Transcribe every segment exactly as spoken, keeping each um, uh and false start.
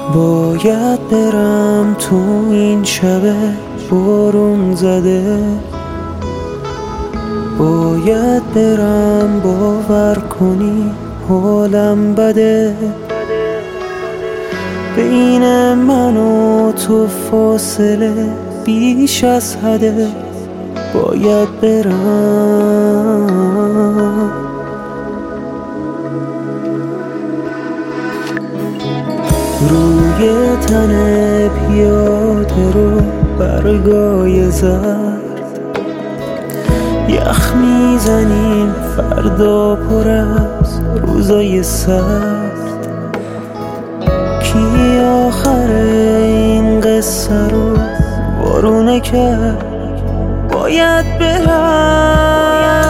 باید برم تو این شب بارون زده، باید برم باور کنی حالم بده. بین من و تو فاصله بیش از حده، باید برم. روی تن پیاده رو برگای زرد یخ میزنیم، فردا پر از روزای سرد. کی آخر این قصه رو وارونه کرد؟ باید برم.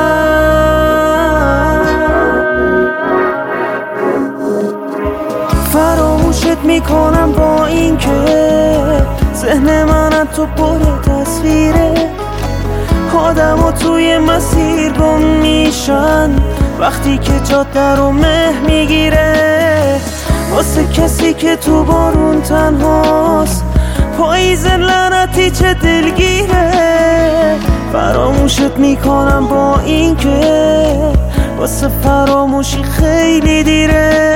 فراموشت میکنم با این که ذهن من از تو پر تصویره. آدم ها توی مسیر گم میشن وقتی که جاده رو مه میگیره. واسه کسی که تو بارون تنهاست پاییز لعنتی چه دلگیره. فراموشت میکنم با این که واسه فراموشی خیلی دیره.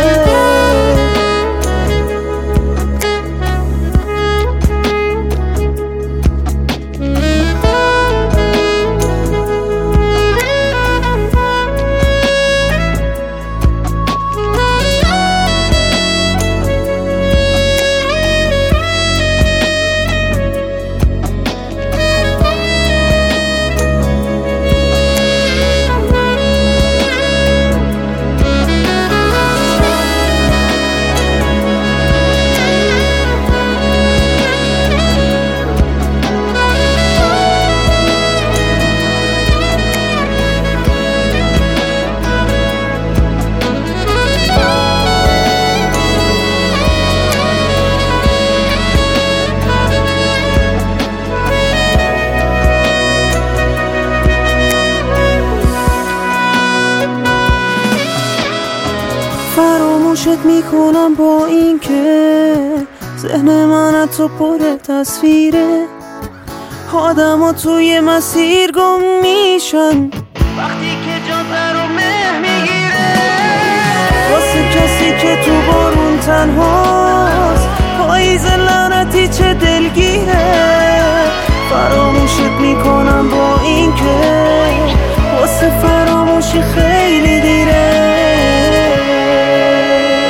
فراموشت میکنم با این که ذهن من از تو پر تصویره. آدم ها توی مسیر گم میشن وقتی که جاده رو مه میگیره. واسه کسی که تو بارون تنهاست پاییز لعنتی چه دلگیره. فراموشت میکنم با این که واسه فراموشی خیلی دیره.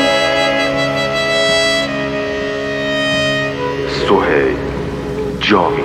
سهیل جان